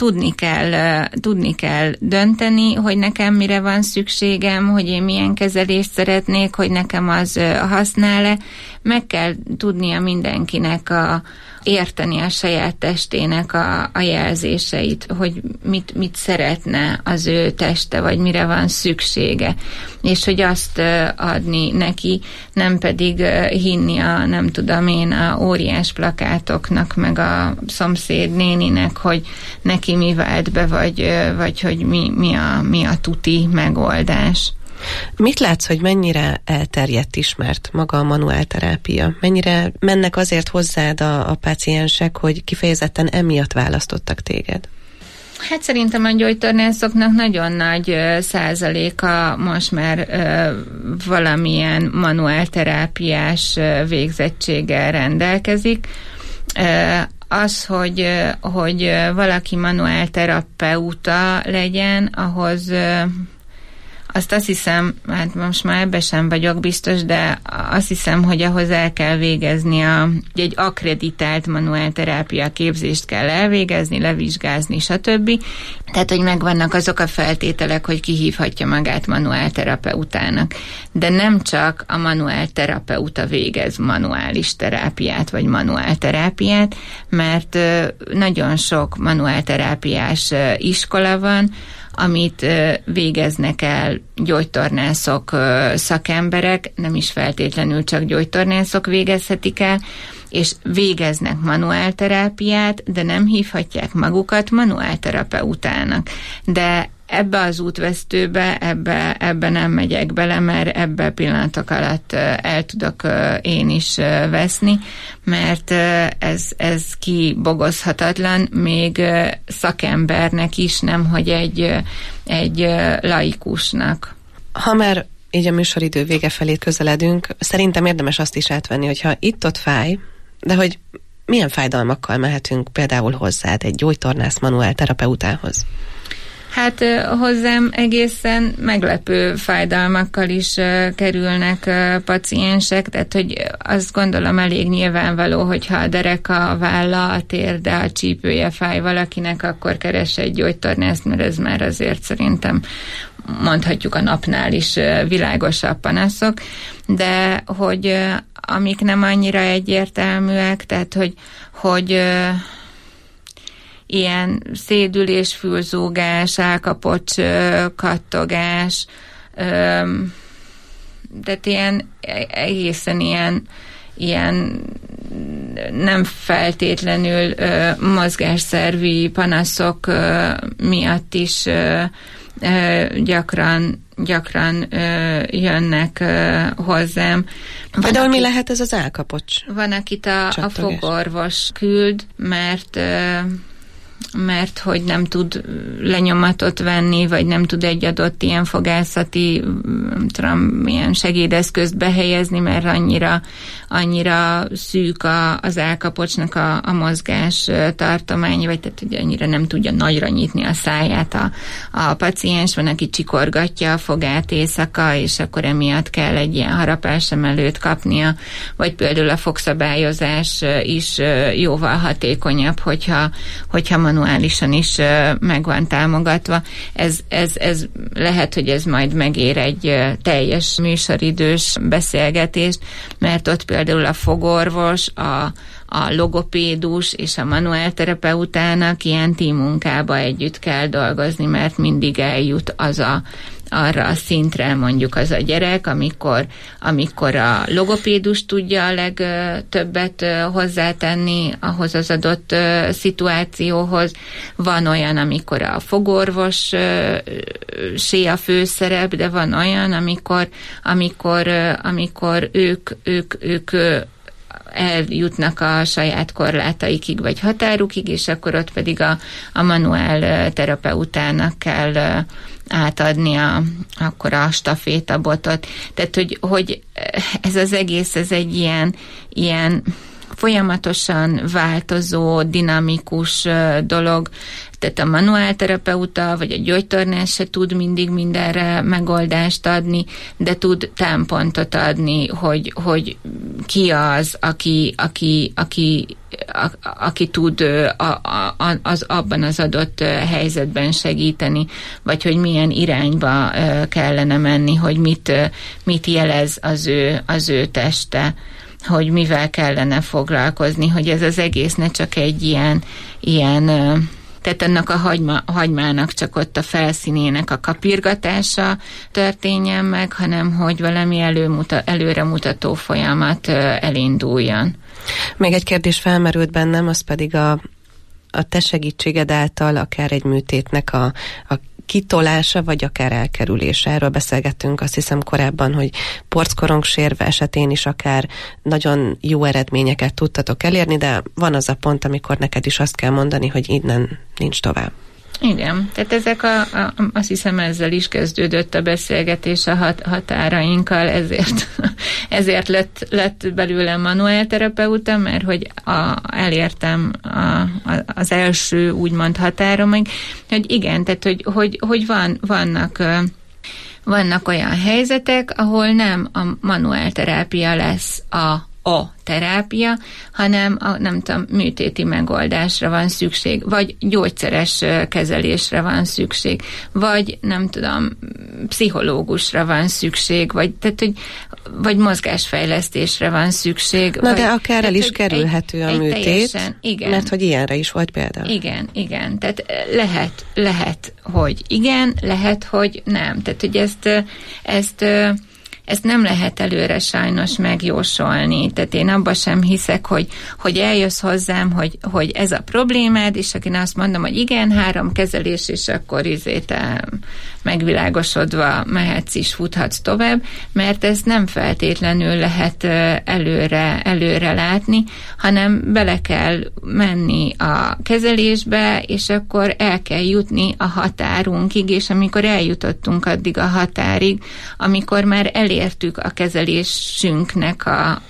Tudni kell dönteni, hogy nekem mire van szükségem, hogy én milyen kezelést szeretnék, hogy nekem az használ-e. Meg kell tudnia mindenkinek érteni a saját testének a jelzéseit, hogy mit szeretne az ő teste, vagy mire van szüksége, és hogy azt adni neki, nem pedig hinni a óriás plakátoknak, meg a szomszéd néninek, hogy neki mi vált be, vagy hogy mi a tuti megoldás. Mit látsz, hogy mennyire elterjedt, ismert maga a manuálterápia? Mennyire mennek azért hozzád a páciensek, hogy kifejezetten emiatt választottak téged? Hát szerintem a gyógytornászoknak nagyon nagy százaléka most már valamilyen manuálterápiás végzettséggel rendelkezik. Az, hogy valaki manuálterapeuta legyen, ahhoz azt hiszem, hát most már ebben sem vagyok biztos, de azt hiszem, hogy ahhoz el kell végezni egy akkreditált manuálterápia képzést kell elvégezni, levizsgázni, stb. Tehát, hogy megvannak azok a feltételek, hogy kihívhatja magát manuálterapeutának. De nem csak a manuálterapeuta végez manuális terápiát, vagy manuálterápiát, mert nagyon sok manuálterápiás iskola van, amit végeznek el gyógytornászok, szakemberek, nem is feltétlenül csak gyógytornászok végezhetik el, és végeznek manuálterápiát, de nem hívhatják magukat manuálterapeutának. De ebbe az útvesztőbe, ebbe nem megyek bele, mert ebbe pillanatok alatt el tudok én is veszni, mert ez kibogozhatatlan, még szakembernek is, nem hogy egy laikusnak. Ha már így a műsoridő vége felé közeledünk, szerintem érdemes azt is átvenni, hogyha itt-ott fáj, de hogy milyen fájdalmakkal mehetünk például hozzád egy gyógytornász manuálterapeutához? Hát hozzám egészen meglepő fájdalmakkal is kerülnek paciensek, tehát hogy azt gondolom elég nyilvánvaló, hogyha a dereka, a válla, a térde, a csípője fáj valakinek, akkor keres egy gyógytornászt, mert ez már azért szerintem mondhatjuk a napnál is világosabb panaszok, de hogy amik nem annyira egyértelműek, tehát hogy ilyen szédülés, fülzúgás, állkapocs, kattogás, tehát ilyen egészen ilyen nem feltétlenül mozgásszervi panaszok miatt is gyakran jönnek hozzám. Például mi lehet ez az állkapocs? Van, akit a fogorvos küld, mert hogy nem tud lenyomatot venni, vagy nem tud egy adott ilyen fogászati, nem tudom, ilyen segédeszközt behelyezni, mert annyira szűk az állkapocsnak a mozgás tartománya, vagy tehát, hogy annyira nem tudja nagyra nyitni a száját a paciens, van, aki csikorgatja a fogát éjszaka, és akkor emiatt kell egy ilyen harapásemelőt kapnia, vagy például a fogszabályozás is jóval hatékonyabb, hogyha manuálisan is meg van támogatva. Ez lehet, hogy ez majd megér egy teljes műsoridős beszélgetést, mert ott például a fogorvos, a logopédus és a manuálterapeutának ilyen tímmunkába együtt kell dolgozni, mert mindig eljut arra a szintre, mondjuk az a gyerek, amikor a logopédus tudja a legtöbbet hozzátenni ahhoz az adott szituációhoz. Van olyan, amikor a fogorvos a főszerep, de van olyan, amikor ők eljutnak a saját korlátaikig, vagy határukig, és akkor ott pedig a manuál terapeutának kell átadni akkor a stafétabotot. Tehát, hogy ez az egész, ez egy ilyen folyamatosan változó, dinamikus dolog, tehát a manuálterapeuta vagy a gyógytornász se tud mindig mindenre megoldást adni, de tud támpontot adni, hogy ki az, aki tud abban az adott helyzetben segíteni, vagy hogy milyen irányba kellene menni, hogy mit jelez az ő teste, hogy mivel kellene foglalkozni, hogy ez az egész ne csak egy ilyen tehát ennek a hagymának csak ott a felszínének a kapirgatása történjen meg, hanem hogy valami előremutató folyamat elinduljon. Még egy kérdés felmerült bennem, az pedig a te segítséged által akár egy műtétnek a kitolása, vagy akár elkerülése. Erről beszélgettünk azt hiszem korábban, hogy porckorongssérv esetén is akár nagyon jó eredményeket tudtatok elérni, de van az a pont, amikor neked is azt kell mondani, hogy innen nincs tovább. Igen, tehát ezek azt hiszem ezzel is kezdődött a beszélgetés a határainkkal, ezért lett belőlem manuálterapeuta, mert hogy elértem az első úgymond határomig, hogy igen, tehát hogy vannak olyan helyzetek, ahol nem a manuálterápia lesz a terápia, hanem nem tudom, műtéti megoldásra van szükség, vagy gyógyszeres kezelésre van szükség, vagy nem tudom, pszichológusra van szükség, vagy mozgásfejlesztésre van szükség. Na de akár el is kerülhető a műtét, igen. Mert hogy ilyenre is volt például. Igen. Tehát lehet, hogy igen, lehet, hogy nem. Tehát, hogy ezt nem lehet előre sajnos megjósolni. Tehát én abban sem hiszek, hogy eljössz hozzám, hogy ez a problémád, és akkor azt mondom, hogy igen, 3 kezelés, és akkor te megvilágosodva mehetsz is, futhatsz tovább, mert ezt nem feltétlenül lehet előre látni, hanem bele kell menni a kezelésbe, és akkor el kell jutni a határunkig, és amikor eljutottunk addig a határig, amikor már elértük a kezelésünknek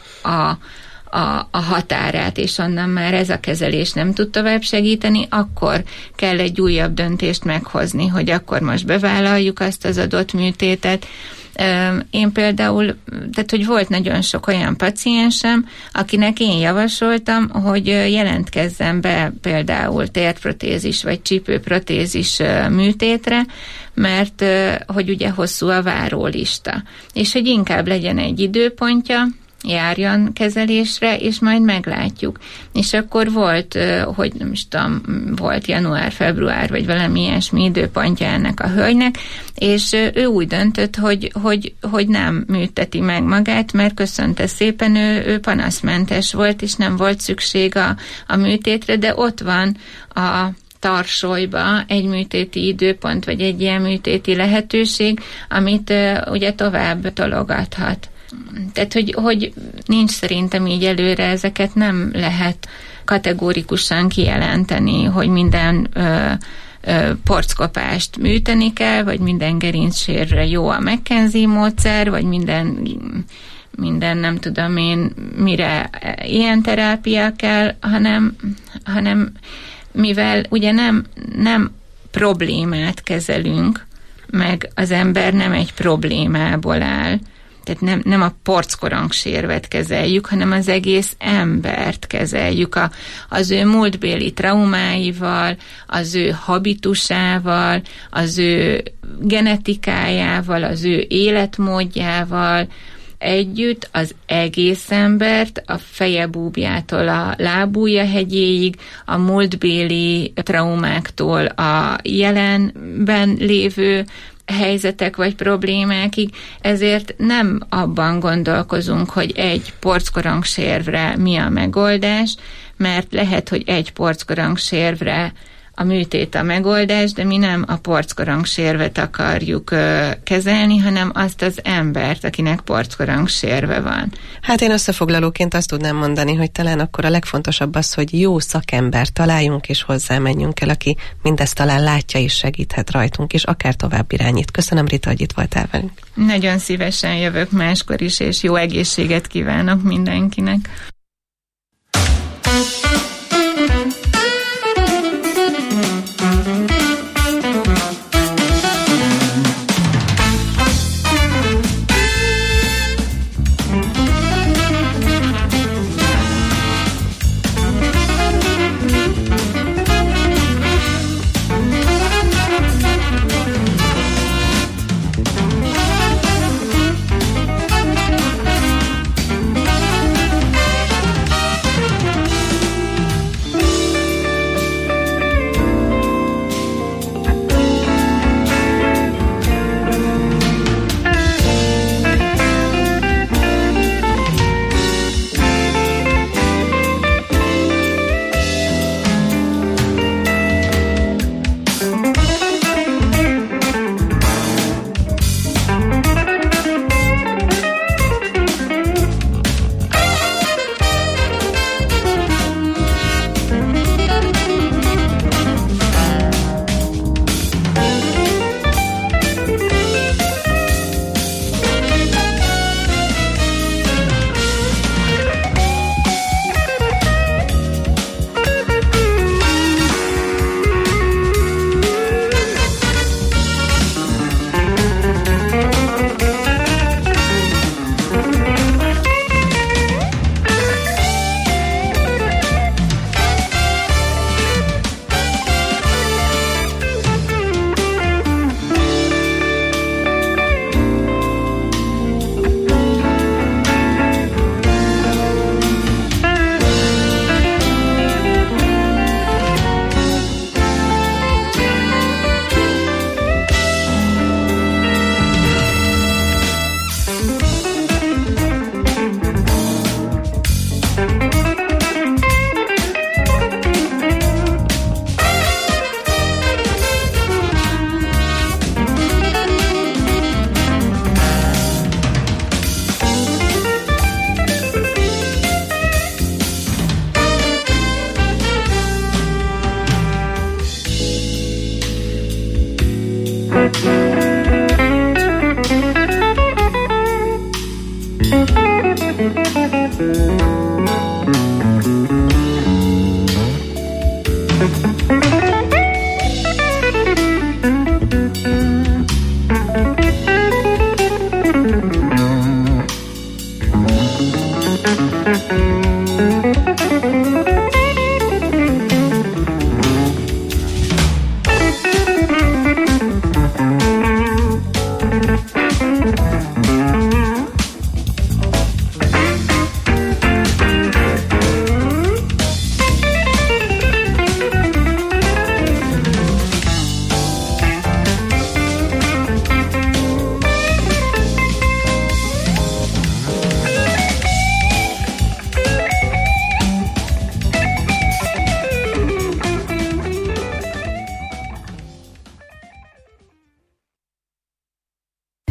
a határát, és onnan már ez a kezelés nem tud tovább segíteni, akkor kell egy újabb döntést meghozni, hogy akkor most bevállaljuk azt az adott műtétet. Én például, tehát hogy volt nagyon sok olyan paciensem, akinek én javasoltam, hogy jelentkezzen be például térprotézis vagy csípőprotézis műtétre, mert hogy ugye hosszú a várólista, és hogy inkább legyen egy időpontja, járjon kezelésre, és majd meglátjuk. És akkor volt, hogy nem is tudom, volt január, február, vagy valami ilyesmi időpontja ennek a hölgynek, és ő úgy döntött, hogy nem műteti meg magát, mert köszönte szépen, ő panaszmentes volt, és nem volt szükség a műtétre, de ott van a tarsolyba egy műtéti időpont, vagy egy ilyen műtéti lehetőség, amit ugye tovább tologathat. Tehát, hogy nincs szerintem így előre, ezeket nem lehet kategórikusan kijelenteni, hogy minden porckopást műteni kell, vagy minden gerincsérre jó a McKenzie módszer, vagy minden nem tudom én, mire ilyen terápia kell, hanem mivel ugye nem problémát kezelünk, meg az ember nem egy problémából áll, tehát nem a porckorongssérvet kezeljük, hanem az egész embert kezeljük, az ő múltbéli traumáival, az ő habitusával, az ő genetikájával, az ő életmódjával együtt az egész embert, a feje búbjától a lábujja hegyéig, a múltbéli traumáktól a jelenben lévő helyzetek vagy problémákig, ezért nem abban gondolkozunk, hogy egy porckorongssérvre mi a megoldás, mert lehet, hogy egy porckorongssérvre a műtét a megoldás, de mi nem a porckorongssérvet akarjuk kezelni, hanem azt az embert, akinek porckorongssérve van. Hát én összefoglalóként azt tudnám mondani, hogy talán akkor a legfontosabb az, hogy jó szakembert találjunk, és hozzá menjünk el, aki mindezt talán látja és segíthet rajtunk, és akár tovább irányít. Köszönöm, Rita, hogy itt voltál velünk. Nagyon szívesen jövök máskor is, és jó egészséget kívánok mindenkinek.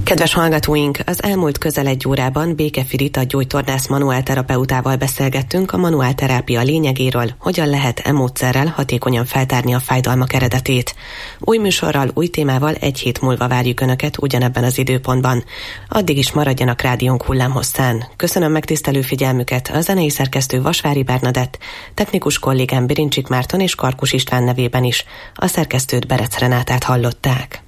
Kedves hallgatóink, az elmúlt közel egy órában Békefi Rita gyógytornász manuálterapeutával beszélgettünk a manuálterápia lényegéről, hogyan lehet e módszerrel hatékonyan feltárni a fájdalmak eredetét. Új műsorral, új témával egy hét múlva várjuk Önöket ugyanebben az időpontban. Addig is maradjanak rádiónk hullámhosszán. Köszönöm megtisztelő figyelmüket a zenei szerkesztő Vasvári Bernadett, technikus kollégám Birincsik Márton és Karkus István nevében is. A szerkesztőt Berec Renátát hallották.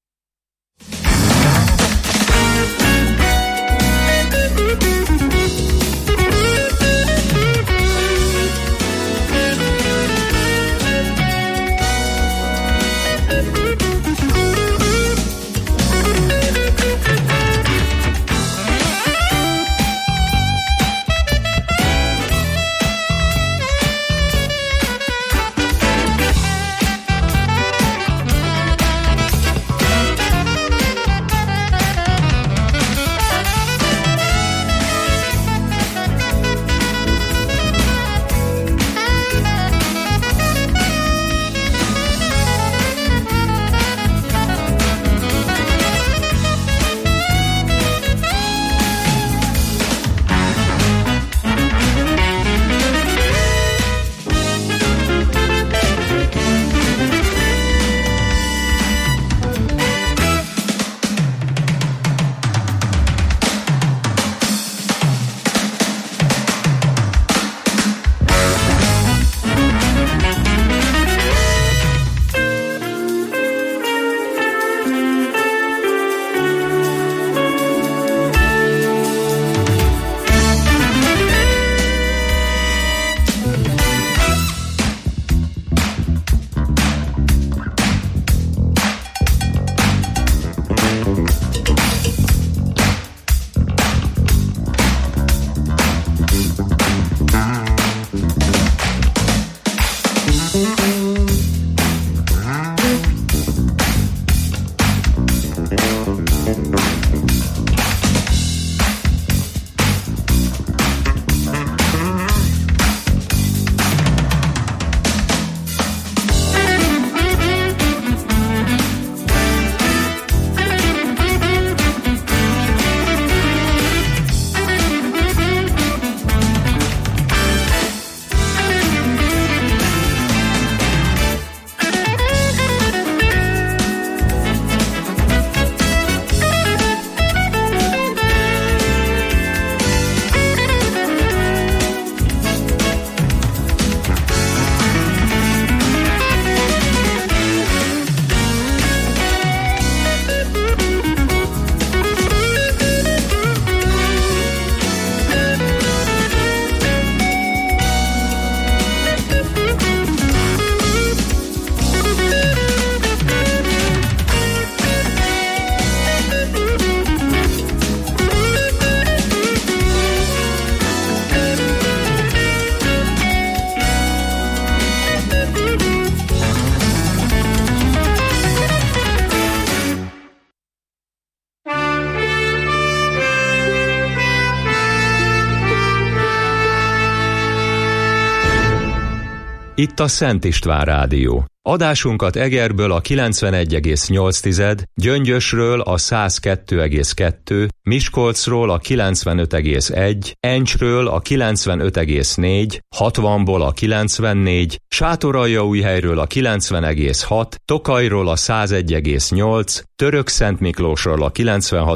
Itt a Szent István Rádió. Adásunkat Egerből a 91,8, Gyöngyösről a 102,2, Miskolcról a 95,1, Encsről a 95,4, 60-ból a 94, Sátoraljaújhelyről a 90,6, Tokajról a 101,8, Törökszentmiklósról a 96,8,